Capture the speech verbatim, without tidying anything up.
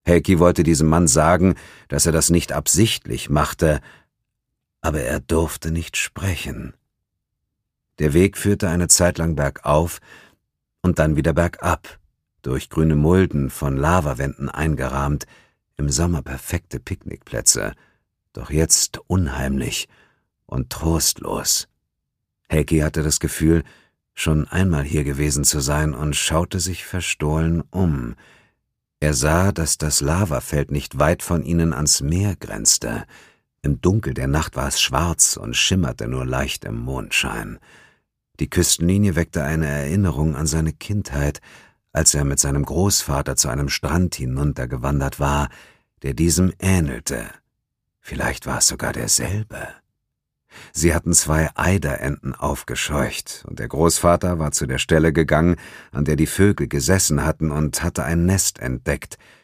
Helki wollte diesem Mann sagen, dass er das nicht absichtlich machte, aber er durfte nicht sprechen. Der Weg führte eine Zeit lang bergauf und dann wieder bergab, durch grüne Mulden von Lavawänden eingerahmt, im Sommer perfekte Picknickplätze, doch jetzt unheimlich und trostlos. Helki hatte das Gefühl, schon einmal hier gewesen zu sein und schaute sich verstohlen um. Er sah, dass das Lavafeld nicht weit von ihnen ans Meer grenzte. Im Dunkel der Nacht war es schwarz und schimmerte nur leicht im Mondschein. Die Küstenlinie weckte eine Erinnerung an seine Kindheit, als er mit seinem Großvater zu einem Strand hinuntergewandert war, der diesem ähnelte. Vielleicht war es sogar derselbe. Sie hatten zwei Eiderenten aufgescheucht, und der Großvater war zu der Stelle gegangen, an der die Vögel gesessen hatten, und hatte ein Nest entdeckt,